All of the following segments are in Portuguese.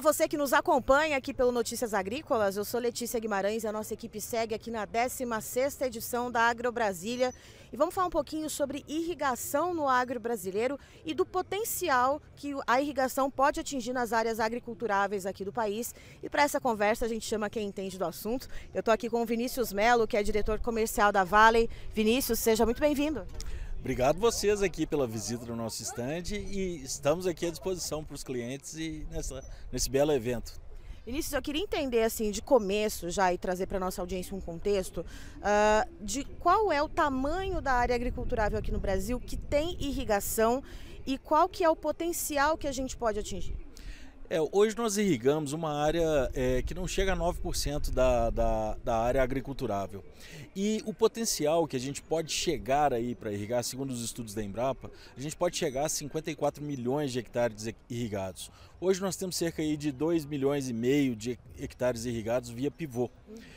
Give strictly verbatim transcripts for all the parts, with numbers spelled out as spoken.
você que nos acompanha aqui pelo Notícias Agrícolas. Eu sou Letícia Guimarães e a nossa equipe segue aqui na décima sexta edição da Agro Brasília. E vamos falar um pouquinho sobre irrigação no agro brasileiro e do potencial que a irrigação pode atingir nas áreas agriculturáveis aqui do país. E para essa conversa a gente chama quem entende do assunto. Eu estou aqui com o Vinícius Melo, que é diretor comercial da Valley. Vinícius, seja muito bem-vindo. Obrigado vocês aqui pela visita no nosso estande e estamos aqui à disposição para os clientes e nessa, nesse belo evento. Vinícius, eu queria entender assim de começo já e trazer para a nossa audiência um contexto uh, de qual é o tamanho da área agriculturável aqui no Brasil que tem irrigação e qual que é o potencial que a gente pode atingir. É, hoje nós irrigamos uma área é, que não chega a nove por cento da, da, da área agriculturável. E o potencial que a gente pode chegar aí para irrigar, segundo os estudos da Embrapa, a gente pode chegar a cinquenta e quatro milhões de hectares irrigados. Hoje nós temos cerca aí de dois milhões e meio de hectares irrigados via pivô.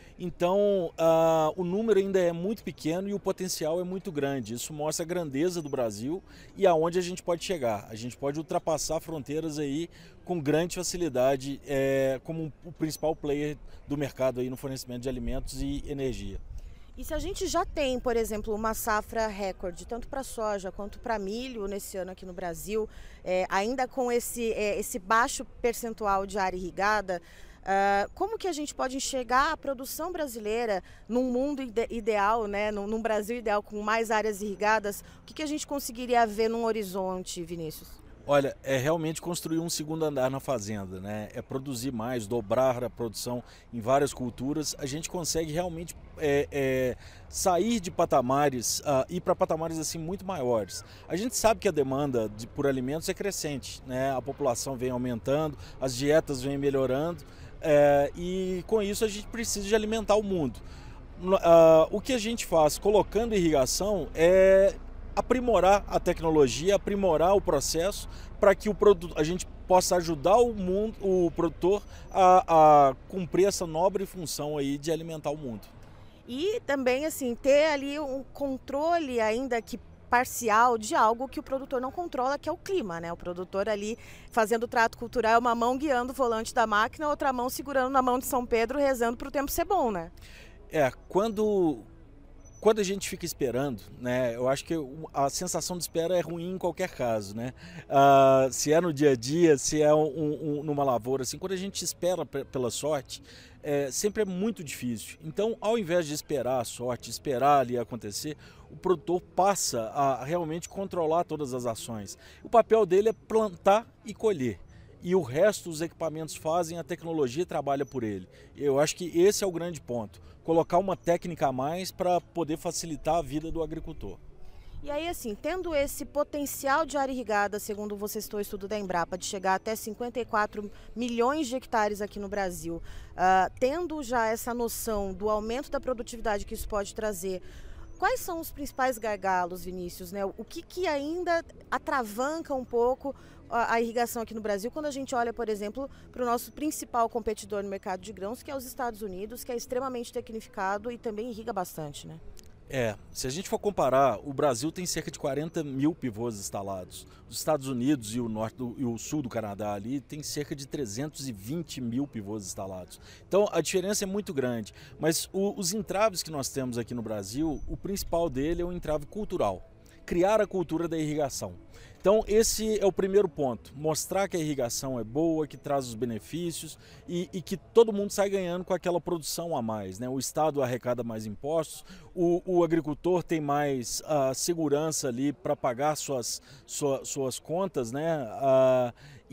Então, uh, o número ainda é muito pequeno e o potencial é muito grande. Isso mostra a grandeza do Brasil e aonde a gente pode chegar. A gente pode ultrapassar fronteiras aí com grande facilidade, é, como o principal player do mercado aí no fornecimento de alimentos e energia. E se a gente já tem, por exemplo, uma safra recorde, tanto para soja quanto para milho nesse ano aqui no Brasil, é, ainda com esse, é, esse baixo percentual de área irrigada, Uh, como que a gente pode enxergar a produção brasileira num mundo ide ideal, né? num, num Brasil ideal com mais áreas irrigadas? O que, que a gente conseguiria ver num horizonte, Vinícius? Olha, é realmente construir um segundo andar na fazenda, né? É produzir mais, dobrar a produção em várias culturas. A gente consegue realmente é, é, sair de patamares, uh, ir para patamares assim muito maiores. A gente sabe que a demanda de, por alimentos é crescente, né? A população vem aumentando, as dietas vêm melhorando. É, e com isso a gente precisa de alimentar o mundo. Uh, o que a gente faz colocando irrigação é aprimorar a tecnologia, aprimorar o processo para que o produto, a gente possa ajudar o, mundo, o produtor a, a cumprir essa nobre função aí de alimentar o mundo. E também assim ter ali um controle ainda que parcial de algo que o produtor não controla, que é o clima, né? O produtor ali fazendo o trato cultural, é uma mão guiando o volante da máquina, outra mão segurando na mão de São Pedro, rezando para o tempo ser bom, né? É, quando, quando a gente fica esperando, né? Eu acho que a sensação de espera é ruim em qualquer caso, né? Uh, se é no dia a dia, se é um, um, numa lavoura, assim, quando a gente espera pela sorte, é, sempre é muito difícil. Então, ao invés de esperar a sorte, esperar ali acontecer, o produtor passa a realmente controlar todas as ações. O papel dele é plantar e colher. E o resto os equipamentos fazem, a tecnologia trabalha por ele. Eu acho que esse é o grande ponto. Colocar uma técnica a mais para poder facilitar a vida do agricultor. E aí, assim, tendo esse potencial de área irrigada, segundo você citou o estudo da Embrapa, de chegar até cinquenta e quatro milhões de hectares aqui no Brasil, uh, tendo já essa noção do aumento da produtividade que isso pode trazer, quais são os principais gargalos, Vinícius, né? O que, que ainda atravanca um pouco a, a irrigação aqui no Brasil quando a gente olha, por exemplo, para o nosso principal competidor no mercado de grãos, que é os Estados Unidos, que é extremamente tecnificado e também irriga bastante, né? É, se a gente for comparar, o Brasil tem cerca de quarenta mil pivôs instalados. Os Estados Unidos e o norte do, e o sul do Canadá ali tem cerca de trezentos e vinte mil pivôs instalados. Então a diferença é muito grande. Mas o, os entraves que nós temos aqui no Brasil, o principal dele é o entrave cultural. Criar a cultura da irrigação. Então esse é o primeiro ponto, mostrar que a irrigação é boa, que traz os benefícios e, e que todo mundo sai ganhando com aquela produção a mais, né? O Estado arrecada mais impostos, o, o agricultor tem mais uh, segurança ali para pagar suas, sua, suas contas, né? Uh,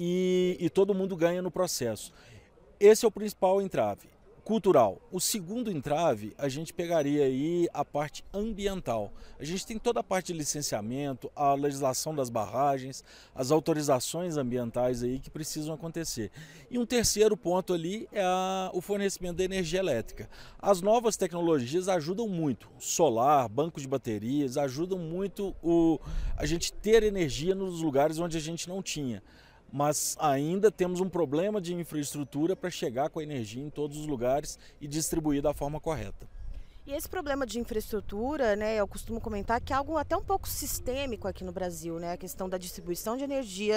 e, e todo mundo ganha no processo. Esse é o principal entrave. Cultural. O segundo entrave, a gente pegaria aí a parte ambiental. A gente tem toda a parte de licenciamento, a legislação das barragens, as autorizações ambientais aí que precisam acontecer. E um terceiro ponto ali é a, o fornecimento da energia elétrica. As novas tecnologias ajudam muito. Solar, bancos de baterias, ajudam muito o, a gente ter energia nos lugares onde a gente não tinha. Mas ainda temos um problema de infraestrutura para chegar com a energia em todos os lugares e distribuir da forma correta. E esse problema de infraestrutura, né, eu costumo comentar que é algo até um pouco sistêmico aqui no Brasil, né, a questão da distribuição de energia.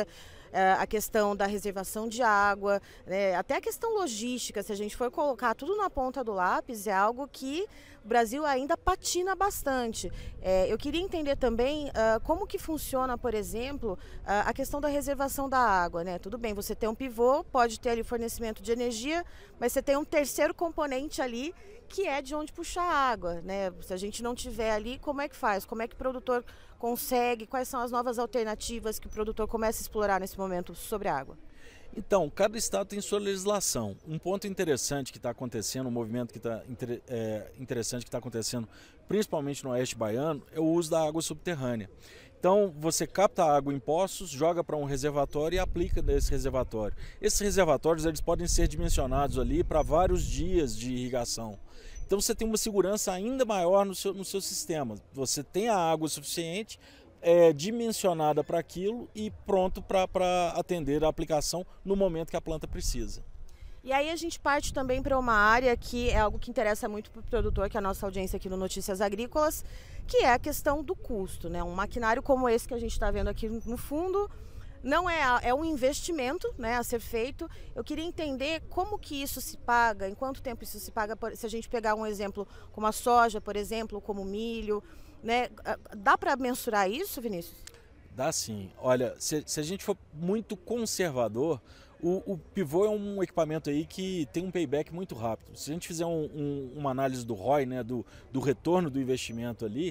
a questão da reservação de água, né, até a questão logística, se a gente for colocar tudo na ponta do lápis, é algo que o Brasil ainda patina bastante. É, eu queria entender também uh, como que funciona, por exemplo, uh, a questão da reservação da água, né? Tudo bem, você tem um pivô, pode ter ali fornecimento de energia, mas você tem um terceiro componente ali que é de onde puxar a água, né? Se a gente não tiver ali, como é que faz? Como é que o produtor consegue? Quais são as novas alternativas que o produtor começa a explorar nesse momento sobre a água? Então, cada estado tem sua legislação. Um ponto interessante que está acontecendo, um movimento que está é, interessante que está acontecendo, principalmente no oeste baiano, é o uso da água subterrânea. Então, você capta a água em poços, joga para um reservatório e aplica nesse reservatório. Esses reservatórios eles podem ser dimensionados ali para vários dias de irrigação. Então, você tem uma segurança ainda maior no seu, no seu sistema. Você tem a água suficiente, É, dimensionada para aquilo e pronto para atender a aplicação no momento que a planta precisa. E aí a gente parte também para uma área que é algo que interessa muito para o produtor, que é a nossa audiência aqui no Notícias Agrícolas, que é a questão do custo, né? Um maquinário como esse que a gente está vendo aqui no fundo não é, é um investimento, né, a ser feito. Eu queria entender como que isso se paga, em quanto tempo isso se paga, se a gente pegar um exemplo como a soja, por exemplo, como o milho, né? Dá para mensurar isso, Vinícius? Dá sim. Olha, se, se a gente for muito conservador, o, o pivô é um equipamento aí que tem um payback muito rápido. Se a gente fizer um, um, uma análise do R O I, né, do, do retorno do investimento ali,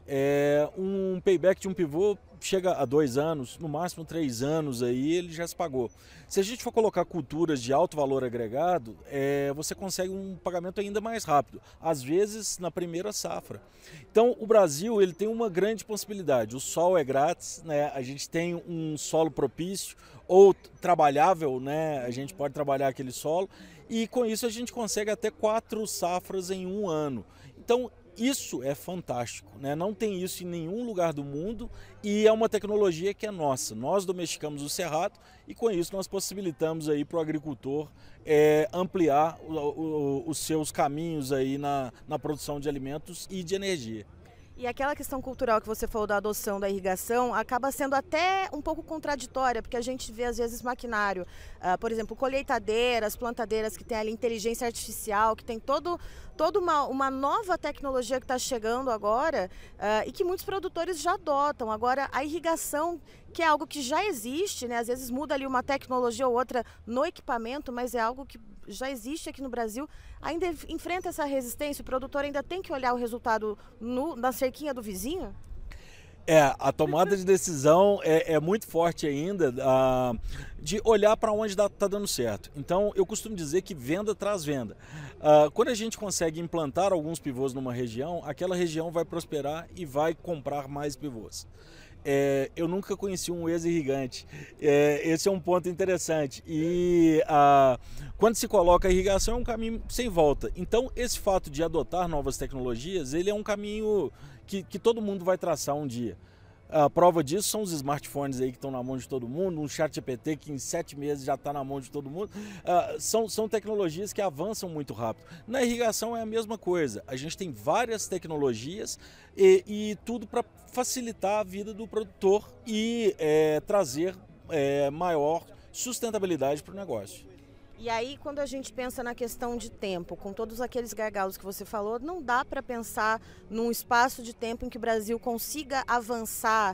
é, um payback de um pivô chega a dois anos, no máximo três anos aí ele já se pagou. Se a gente for colocar culturas de alto valor agregado, é, você consegue um pagamento ainda mais rápido, às vezes na primeira safra. Então o Brasil ele tem uma grande possibilidade, o sol é grátis, né? A gente tem um solo propício ou trabalhável, né? A gente pode trabalhar aquele solo e com isso a gente consegue até quatro safras em um ano. Então isso é fantástico, né? Não tem isso em nenhum lugar do mundo e é uma tecnologia que é nossa. Nós domesticamos o cerrado e com isso nós possibilitamos aí para o agricultor é, ampliar o, o, os seus caminhos aí na, na produção de alimentos e de energia. E aquela questão cultural que você falou da adoção da irrigação acaba sendo até um pouco contraditória, porque a gente vê às vezes maquinário, uh, por exemplo, colheitadeiras, plantadeiras que tem ali inteligência artificial, que tem todo, toda uma, uma nova tecnologia que está chegando agora uh, e que muitos produtores já adotam. Agora, a irrigação, que é algo que já existe, né? Às vezes muda ali uma tecnologia ou outra no equipamento, mas é algo que já existe aqui no Brasil, ainda enfrenta essa resistência, o produtor ainda tem que olhar o resultado no, na cerquinha do vizinho? É, a tomada de decisão é, é muito forte ainda, uh, de olhar para onde está dando certo. Então, eu costumo dizer que venda traz venda. Uh, quando a gente consegue implantar alguns pivôs numa região, aquela região vai prosperar e vai comprar mais pivôs. É, eu nunca conheci um ex-irrigante, é, esse é um ponto interessante e ah, quando se coloca a irrigação é um caminho sem volta, então esse fato de adotar novas tecnologias, ele é um caminho que, que todo mundo vai traçar um dia. A prova disso são os smartphones aí que estão na mão de todo mundo, um chat G P T que em sete meses já está na mão de todo mundo. Uh, são, são tecnologias que avançam muito rápido. Na irrigação é a mesma coisa. A gente tem várias tecnologias e, e tudo para facilitar a vida do produtor e é, trazer é, maior sustentabilidade para o negócio. E aí, quando a gente pensa na questão de tempo, com todos aqueles gargalos que você falou, não dá para pensar num espaço de tempo em que o Brasil consiga avançar,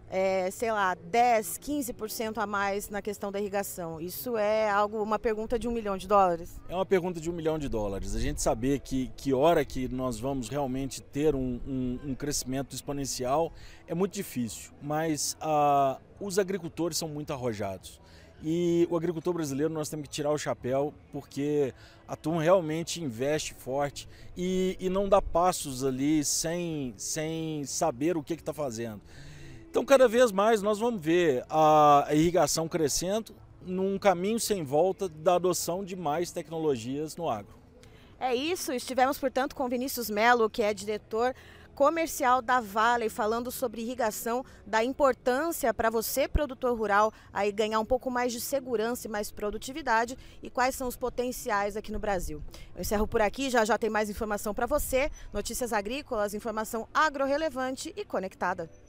é, sei lá, dez, quinze por cento a mais na questão da irrigação. Isso é algo, uma pergunta de um milhão de dólares? É uma pergunta de um milhão de dólares. A gente saber que, que hora que nós vamos realmente ter um, um, um crescimento exponencial é muito difícil, mas ah, os agricultores são muito arrojados. E o agricultor brasileiro nós temos que tirar o chapéu porque a turma realmente investe forte e, e não dá passos ali sem, sem saber o que está fazendo. Então cada vez mais nós vamos ver a, a irrigação crescendo num caminho sem volta da adoção de mais tecnologias no agro. É isso, estivemos portanto com Vinícius Melo, que é diretor comercial da Vale, falando sobre irrigação, da importância para você, produtor rural, aí ganhar um pouco mais de segurança e mais produtividade e quais são os potenciais aqui no Brasil. Eu encerro por aqui, já já tem mais informação para você, notícias agrícolas, informação agro-relevante e conectada.